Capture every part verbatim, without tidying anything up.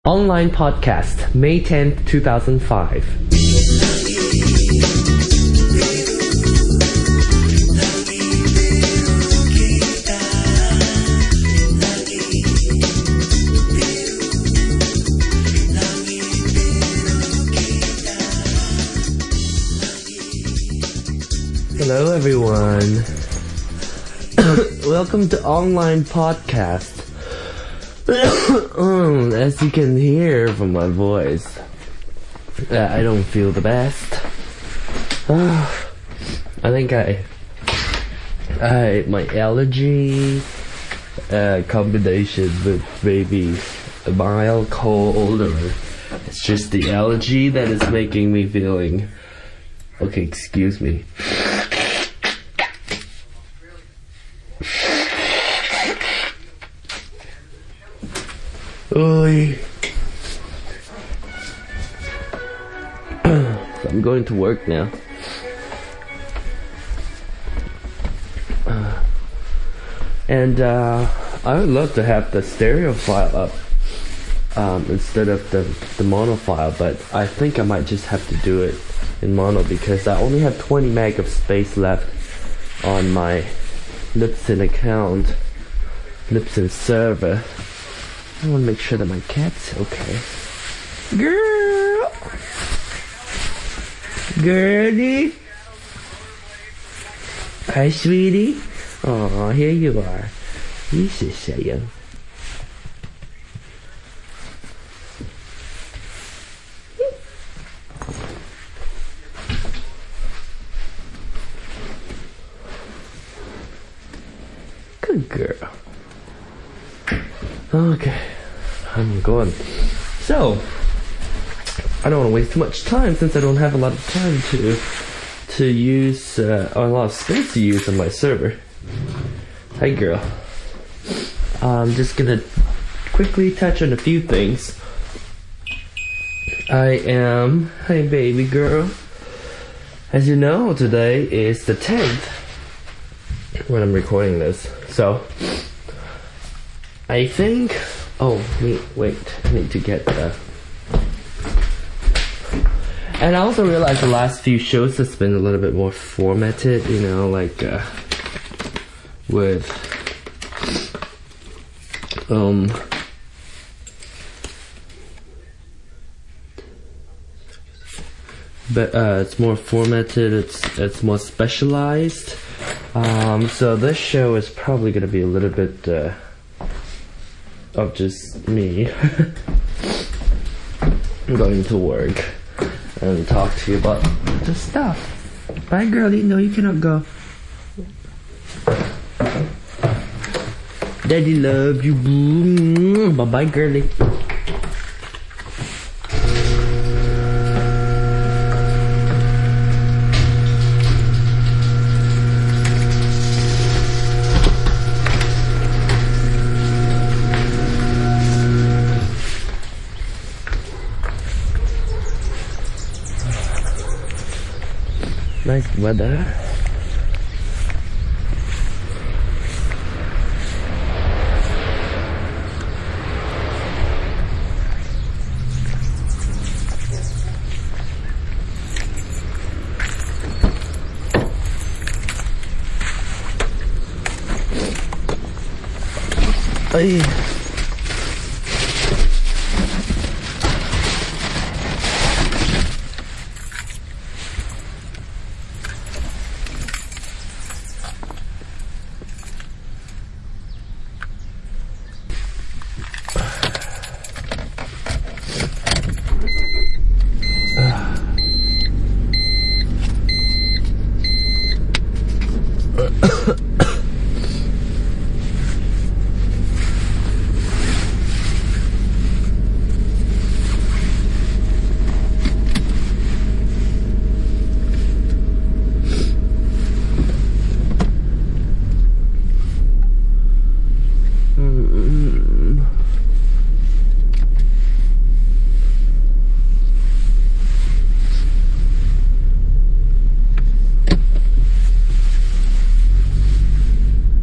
Online podcast, May tenth, two thousand five. Hello everyone. Welcome to Online Podcast. um, as you can hear from my voice, uh, I don't feel the best. Uh, I think I, I my allergy uh, combination with maybe a mild cold, or it's just the allergy that is making me feeling. Okay, excuse me. Oy. So I'm going to work now. Uh, and uh, I would love to have the stereo file up um, instead of the, the mono file, but I think I might just have to do it in mono because I only have twenty meg of space left on my Libsyn account, Libsyn server. I want to make sure that my cat's okay. Girl! Girlie! Hi, sweetie. Aw, here you are. You should say young. Good girl. Okay, I'm going. So, I don't want to waste too much time since I don't have a lot of time to to use, uh, or a lot of space to use on my server. Hi, girl. I'm just gonna quickly touch on a few things. I am, hi, baby girl. As you know, today is the tenth when I'm recording this. So, I think, oh, wait, wait, I need to get the, and I also realized the last few shows has been a little bit more formatted, you know, like, uh, with, um, but, uh, it's more formatted, it's, it's more specialized, um, so this show is probably gonna be a little bit, uh, of just me going to work and talk to you about the stuff. Bye, girlie. No, you cannot go. Daddy loves you. Bye bye, girlie. Nice weather. Ay.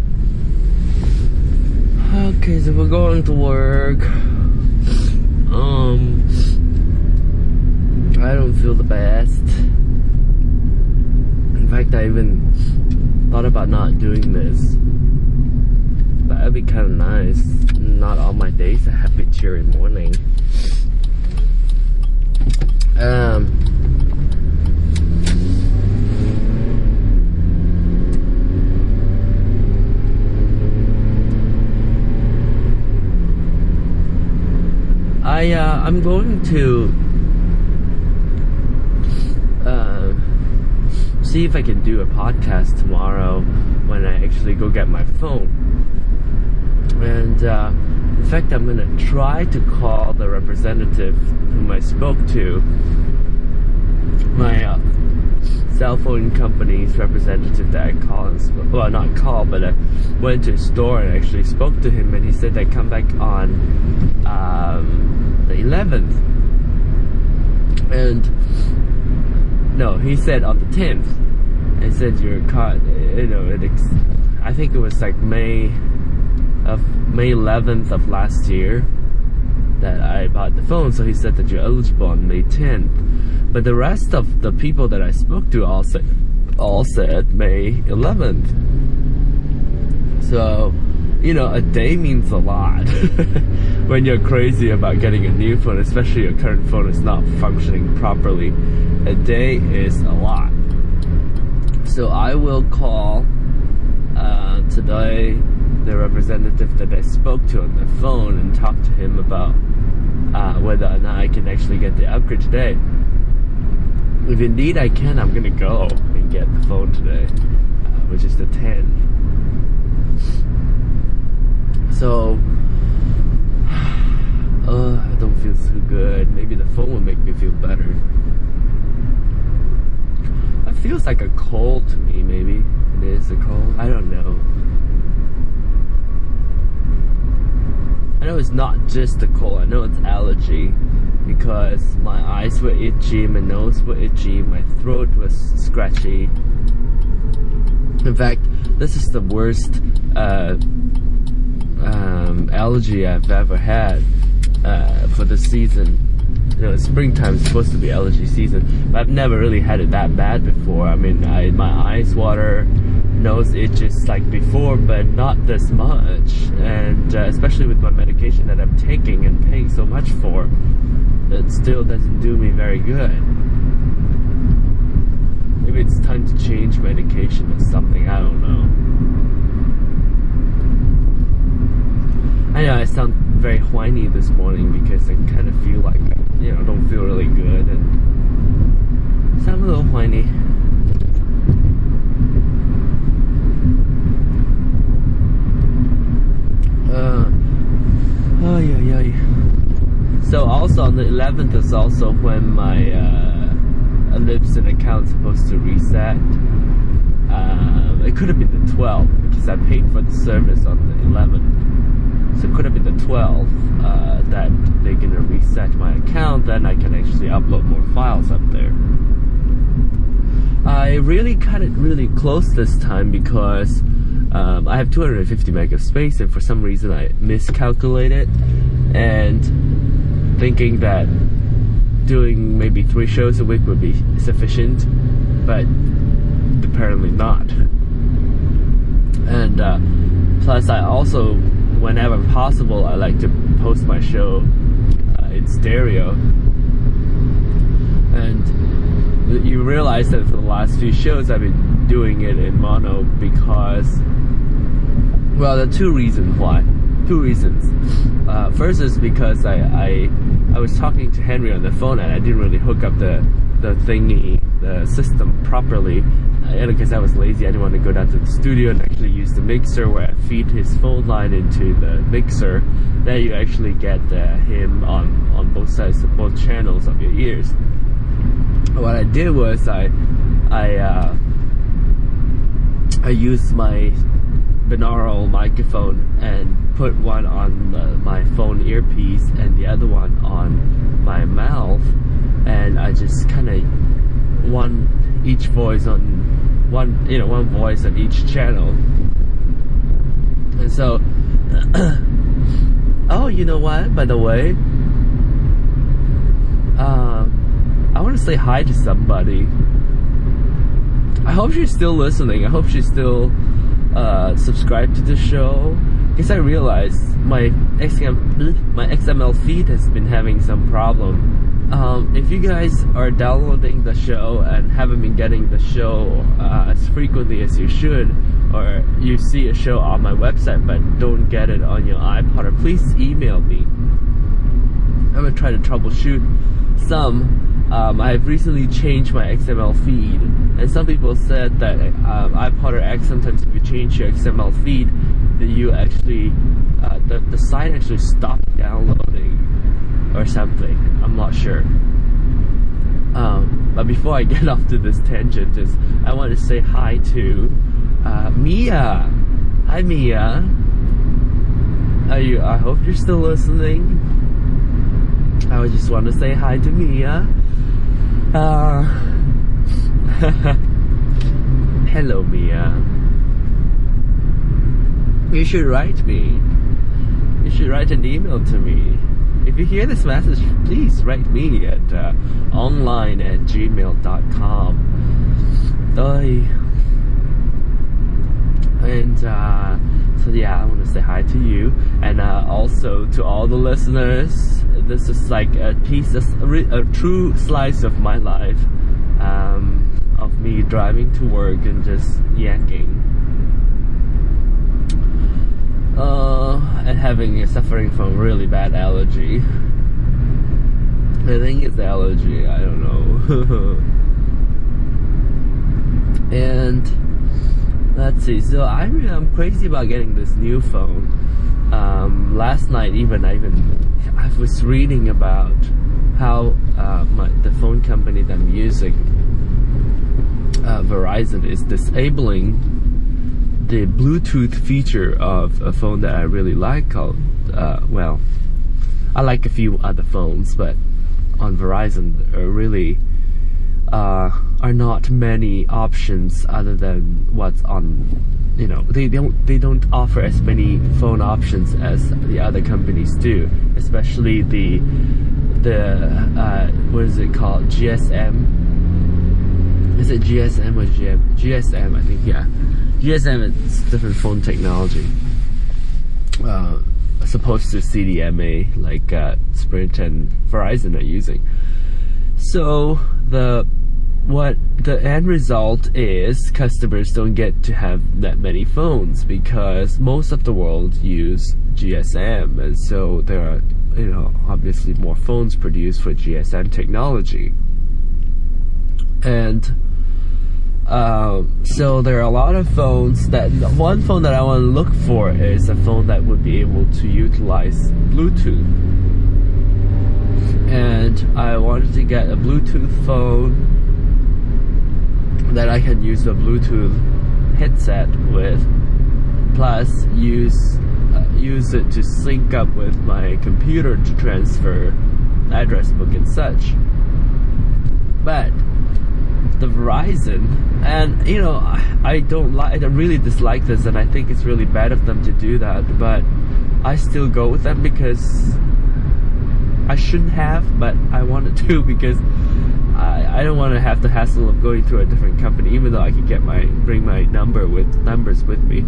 Okay, so we're going to work. Oh. about not doing this. But that'd be kind of nice. Not all my days a happy cheery morning. Um. I uh, I'm going to uh, see if I can do a podcast tomorrow when I actually go get my phone. And uh, in fact, I'm gonna try to call the representative whom I spoke to, my uh, cell phone company's representative that I call and sp- well, not call, but I went to a store and actually spoke to him, and he said they'd come back on um, the eleventh. And no, he said on the tenth. He said your card, you know, it ex- I think it was like May of May eleventh of last year that I bought the phone. So he said that you're eligible on May tenth. But the rest of the people that I spoke to all said, all said May eleventh. So, you know, a day means a lot when you're crazy about getting a new phone, especially your current phone is not functioning properly. A day is a lot. So I will call uh, today the representative that I spoke to on the phone and talk to him about uh, whether or not I can actually get the upgrade today. If indeed I can, I'm gonna go and get the phone today, uh, which is the tenth. So, uh, I don't feel so good. Maybe the phone will make me feel better. It feels like a cold to me, maybe. It is a cold. I don't know. I know it's not just a cold. I know it's allergy. Because my eyes were itchy, my nose were itchy, my throat was scratchy. In fact, this is the worst uh, um, allergy I've ever had uh, for the season. You know, springtime is supposed to be allergy season, but I've never really had it that bad before. I mean, I, my eyes water, nose itches like before, but not this much. And uh, especially with my medication that I'm taking and paying so much for, it still doesn't do me very good. Maybe it's time to change medication or something, I don't know. I know I sound very whiny this morning because I kind of feel like, you know, don't feel really good and sound a little whiny. Uh, oh yeah, yeah. So also on the eleventh is also when my uh, Ellipson account's supposed to reset. Um, it could have been the twelfth because I paid for the service on the eleventh. So it could have been the twelfth uh, that they're gonna reset my account. Then I can actually upload more files up there. I really cut it really close this time because um, I have two hundred fifty meg of space, and for some reason I miscalculated and thinking that doing maybe three shows a week would be sufficient, but apparently not. And uh, plus I also, whenever possible, I like to post my show uh, in stereo. And you realize that for the last few shows I've been doing it in mono because, well, there are two reasons why. Two reasons. Uh, first is because I, I I was talking to Henry on the phone and I didn't really hook up the the thingy, the system properly. And because I was lazy, I didn't want to go down to the studio and actually use the mixer where I feed his phone line into the mixer. Then you actually get uh, him on on both sides, of both channels of your ears. What I did was I I uh, I used my binaural microphone and put one on the, my phone earpiece and the other one on my mouth, and I just kind of one each voice on one you know one voice on each channel. And so oh, you know what, by the way, uh, I want to say hi to somebody. I hope she's still listening. I hope she's still uh, subscribe to the show, because I realized my X M my X M L feed has been having some problem. Um, if you guys are downloading the show and haven't been getting the show uh, as frequently as you should, or you see a show on my website but don't get it on your iPod, please email me. I'm gonna try to troubleshoot some. Um, I've recently changed my X M L feed, and some people said that uh, iPod X, sometimes if you change your X M L feed, that you actually uh, the the site actually stopped downloading or something. I'm not sure. Um, but before I get off to this tangent, is I want to say hi to uh, Mia. Hi, Mia. Are you? I hope you're still listening. I would just want to say hi to Mia. Uh, hello, Mia. You should write me. You should write an email to me. If you hear this message, please write me at uh, online at gmail dot com. Oi. And uh, so yeah, I want to say hi to you, and uh, also to all the listeners. This is like a piece, of, a true slice of my life, um, of me driving to work and just yakking. Uh, and having suffering from really bad allergy. I think it's allergy, I don't know. And let's see. So I really, I'm crazy about getting this new phone. Um, last night, even I even I was reading about how uh, my, the phone company that I'm using, uh, Verizon, is disabling the Bluetooth feature of a phone that I really like called, uh, well, I like a few other phones, but on Verizon there really uh, are not many options other than what's on, you know, they don't, they don't offer as many phone options as the other companies do, especially the, the, uh, what is it called, G S M? Is it G S M or G M? G S M, I think, yeah. G S M is different phone technology, uh, as opposed to C D M A like uh, Sprint and Verizon are using. So the what the end result is, customers don't get to have that many phones because most of the world use G S M, and so there are, you know, obviously more phones produced for G S M technology. And Um, so there are a lot of phones that, one phone that I want to look for is a phone that would be able to utilize Bluetooth. And I wanted to get a Bluetooth phone that I can use a Bluetooth headset with, plus use, uh, use it to sync up with my computer to transfer address book and such. But the Verizon, and you know, I, I don't like, I really dislike this, and I think it's really bad of them to do that, but I still go with them because I shouldn't have, but I wanted to because I, I don't want to have the hassle of going through a different company, even though I could get my, bring my number with, numbers with me.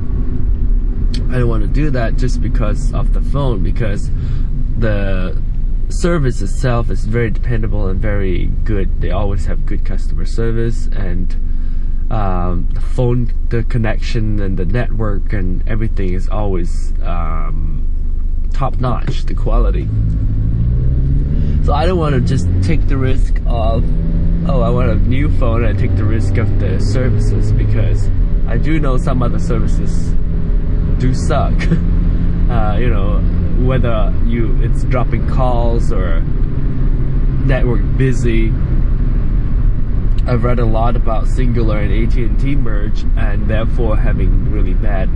I don't want to do that just because of the phone, because the service itself is very dependable and very good. They always have good customer service, and um, the phone, the connection and the network and everything is always um, top notch, the quality. So I don't want to just take the risk of, oh, I want a new phone, and I take the risk of the services, because I do know some other services do suck. uh, you know, whether you it's dropping calls or network busy. I've read a lot about Singular and A T and T merge, and therefore having really bad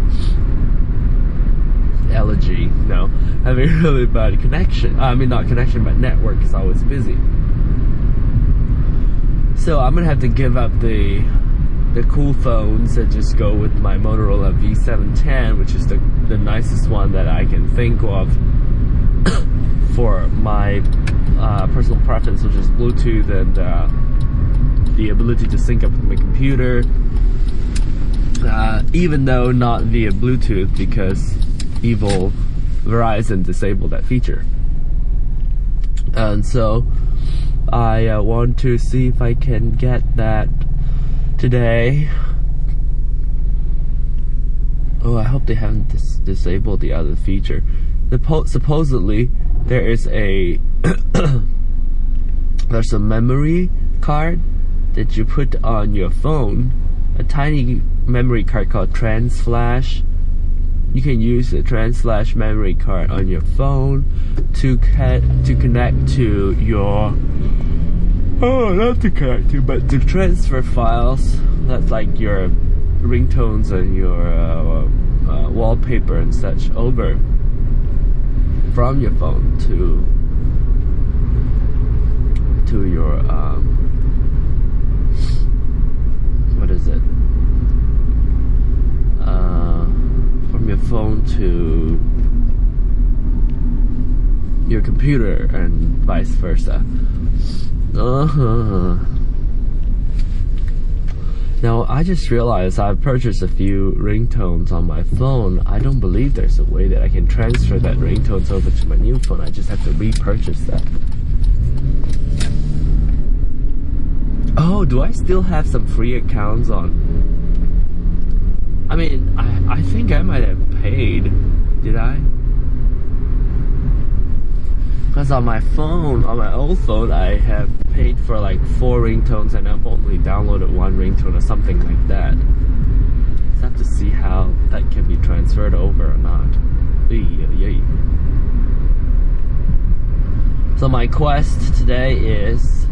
allergy, no, having really bad connection. I mean, not connection, but network is always busy. So I'm gonna have to give up the the cool phones and just go with my Motorola V seven ten, which is the, the nicest one that I can think of for my uh, personal preference, which is Bluetooth and uh, the ability to sync up with my computer. uh, even though not via Bluetooth, because evil Verizon disabled that feature. And so I uh, want to see if I can get that today. Oh, I hope they haven't dis disabled the other feature. The po supposedly there is a there's a memory card that you put on your phone, a tiny memory card called TransFlash. You can use the TransFlash memory card on your phone to to connect to your oh, not to connect to, but to transfer files. That's like your ringtones and your uh, uh, wallpaper and such over from your phone to to your um, what is it? Uh, from your phone to your computer and vice versa. Uh-huh. Now, I just realized I've purchased a few ringtones on my phone. I don't believe there's a way that I can transfer that ringtones over to my new phone. I just have to repurchase that. Oh, do I still have some free accounts on? I mean, I, I think I might have paid. Did I? Because on my phone, on my old phone, I have paid for like four ringtones and I've only downloaded one ringtone or something like that. Just have to see how that can be transferred over or not. So my quest today is,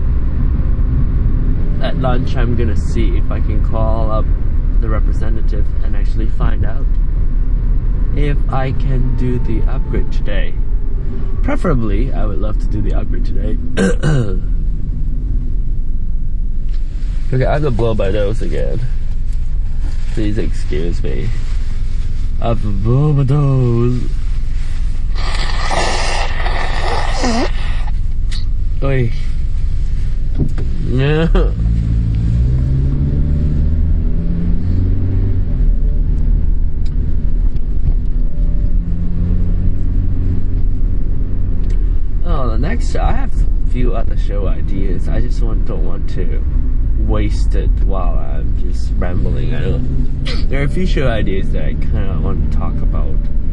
at lunch I'm gonna see if I can call up the representative and actually find out if I can do the upgrade today. Preferably, I would love to do the upgrade today. Okay, I have to blow my nose again. Please excuse me. I have to blow my nose. Oi. Yeah. Oh, the next show, I have a few other show ideas. I just want, don't want to waste it while I'm just rambling. I don't, there are a few show ideas that I kind of want to talk about.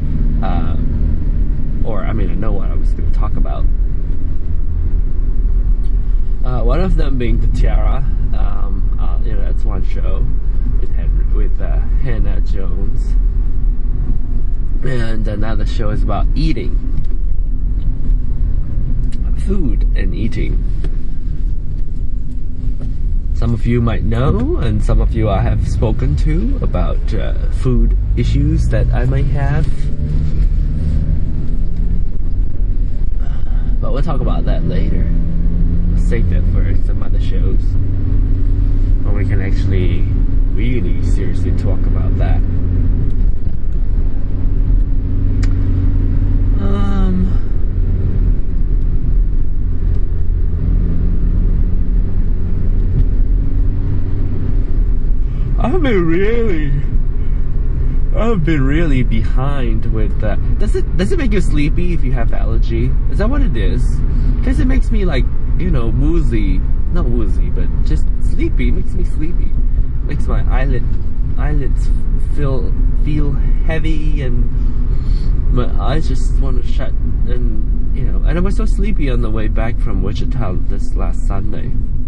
Um, or, I mean, I know what I was going to talk about. Uh, one of them being the Tiara. Um, uh, you know, that's one show with Henry, with uh, Hannah Jones. And another show is about eating. Food and eating. Some of you might know, and some of you I have spoken to about uh, food issues that I might have. But we'll talk about that later. We'll save that for some other shows when we can actually really seriously talk about that. Um. I've been really, I've been really behind with that. Does it does it make you sleepy if you have allergy? Is that what it is? Because it makes me like, you know, woozy, not woozy, but just sleepy. It makes me sleepy. Makes my eyelid eyelids feel feel heavy, and my eyes just want to shut. And you know, and I was so sleepy on the way back from Wichita this last Sunday.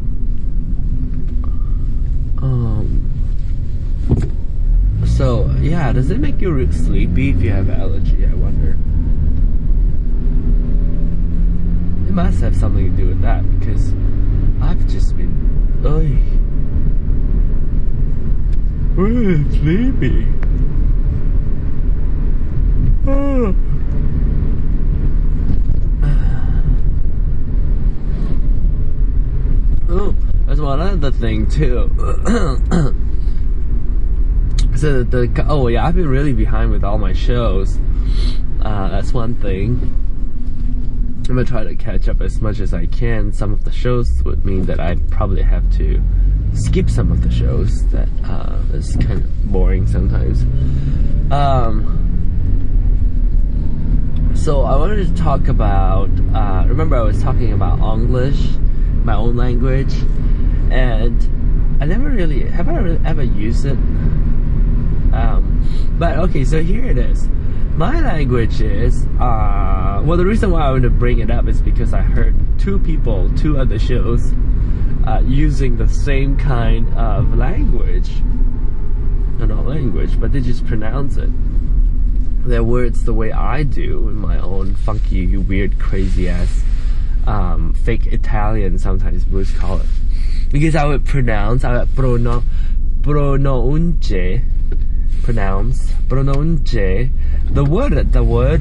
Um. So, yeah, does it make you sleepy if you have allergy, I wonder? It must have something to do with that, because I've just been, oy, really sleepy. Oh. Oh, there's one other thing, too. So the oh yeah, I've been really behind with all my shows. Uh, that's one thing. I'm gonna try to catch up as much as I can. Some of the shows would mean that I'd probably have to skip some of the shows that uh, is kind of boring sometimes. Um, so I wanted to talk about, uh, remember I was talking about English, my own language, and I never really, have I really ever used it? Um, but okay, so here it is. My language is, uh, well, the reason why I want to bring it up is because I heard two people, two other shows, uh, using the same kind of language. Not language, but they just pronounce it. Their words the way I do in my own funky, weird, crazy ass, um, fake Italian, sometimes Bruce call it. Because I would pronounce, I would prono, pronounce, pronounce, pronounce the word, the word,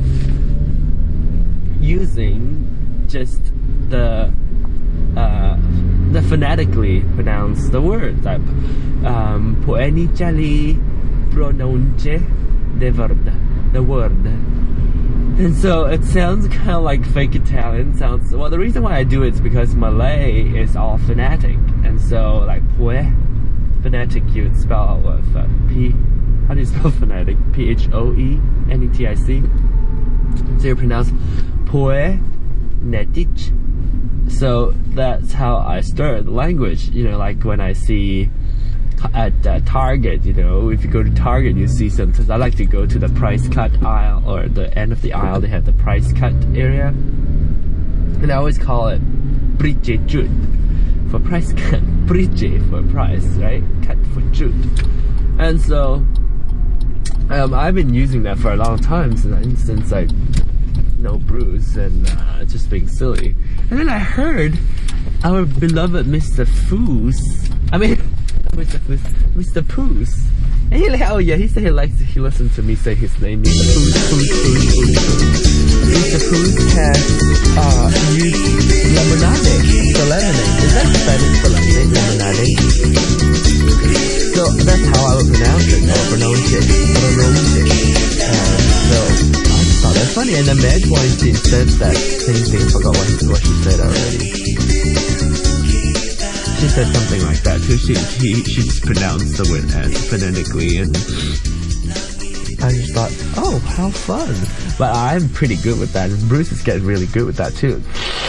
using just the, uh, the phonetically pronounce the word. Like, um, poenically pronounce the word, the word. And so it sounds kind of like fake Italian. Sounds, well, the reason why I do it is because Malay is all phonetic. And so, like, poe, phonetic, you would spell out with uh, P. How do you spell phonetic? P H O E N E T I C. So you pronounce poetic. So that's how I start the language. You know, like when I see at uh, Target, you know, if you go to Target, you see sometimes I like to go to the price cut aisle or the end of the aisle. They have the price cut area, and I always call it Price Jut for price cut. Price for price, right? Cut for jut. And so um, I've been using that for a long time since, since I know Bruce and uh, just being silly. And then I heard our beloved Mister Foos. I mean, Mister Foos, Mister Poos. And he like, oh yeah, he said he likes, he listened to me say his name, Mister Poos, Poos, Poos, Poos. Mister Poos has uh, used lemonade for lemonade. Is that Spanish for lemonade? Lemonade. So that's how I would pronounce it, or pronounce it, pronounce it. Uh, so I just thought that's funny. And then Meg Weinstein said that same thing. I forgot what, what she said already. She said something like that too. She she she just pronounced the word as phonetically, and I just thought, oh, how fun! But I'm pretty good with that, and Bruce is getting really good with that too.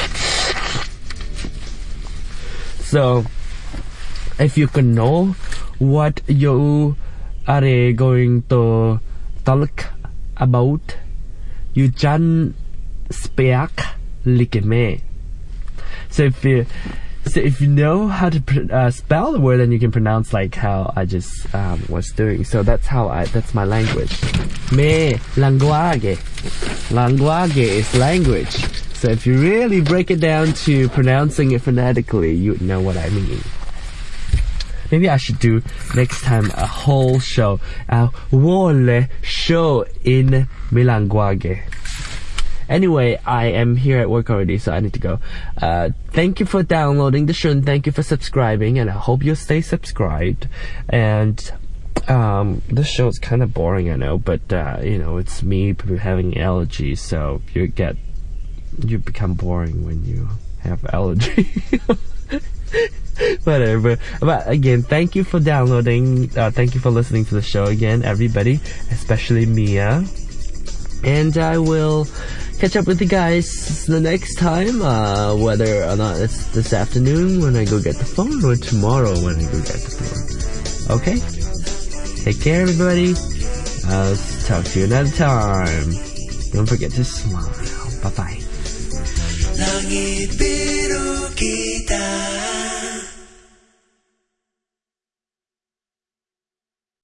So, if you can know what you are going to talk about, you can speak like me. So if you So if you know how to uh, spell the word, then you can pronounce like how I just um, was doing. So that's how I, that's my language. Me language. Language is language. So if you really break it down to pronouncing it phonetically, you know what I mean. Maybe I should do next time a whole show, a whole show in mi language. Anyway, I am here at work already, so I need to go. Uh, thank you for downloading the show, and thank you for subscribing, and I hope you'll stay subscribed. And um, this show is kind of boring, I know, but uh, you know, it's me having allergies, so you get you become boring when you have allergy. Whatever. But again, thank you for downloading. Uh, thank you for listening to the show again, everybody, especially Mia. And I will catch up with you guys the next time, uh, whether or not it's this afternoon when I go get the phone or tomorrow when I go get the phone. Okay? Take care, everybody. I'll talk to you another time. Don't forget to smile. Bye-bye.